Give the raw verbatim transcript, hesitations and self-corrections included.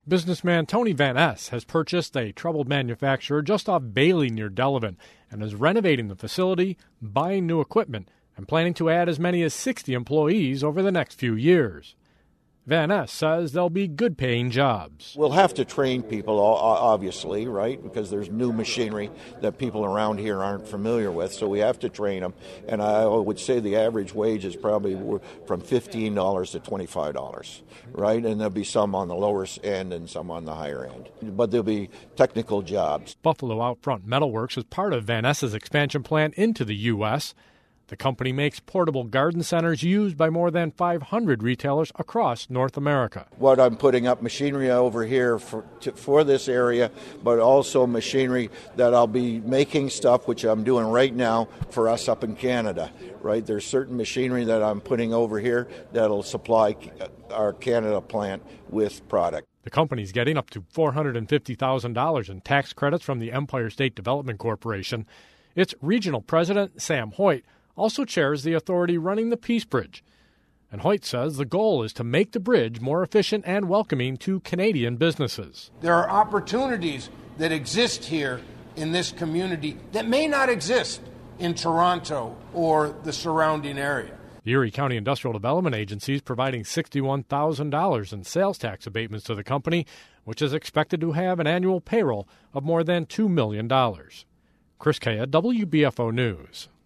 Businessman Tony Van Ness has purchased a troubled manufacturer just off Bailey near Delavan and is renovating the facility, buying new equipment, and planning to add as many as sixty employees over the next few years. Van Ness says there'll be good-paying jobs. We'll have to train people, obviously, right, because there's new machinery that people around here aren't familiar with, so we have to train them. And I would say the average wage is probably from fifteen dollars to twenty-five dollars, right? And there'll be some on the lower end and some on the higher end. But there'll be technical jobs. Buffalo Outfront Metalworks is part of Van Ness's expansion plan into the U S The company makes portable garden centers used by more than five hundred retailers across North America. What I'm putting up machinery over here for to, for this area, but also machinery that I'll be making stuff, which I'm doing right now for us up in Canada, right? There's certain machinery that I'm putting over here that'll supply our Canada plant with product. The company's getting up to four hundred fifty thousand dollars in tax credits from the Empire State Development Corporation. Its regional president, Sam Hoyt, also chairs the authority running the Peace Bridge. And Hoyt says the goal is to make the bridge more efficient and welcoming to Canadian businesses. There are opportunities that exist here in this community that may not exist in Toronto or the surrounding area. The Erie County Industrial Development Agency is providing sixty-one thousand dollars in sales tax abatements to the company, which is expected to have an annual payroll of more than two million dollars. Chris Kaya, W B F O News.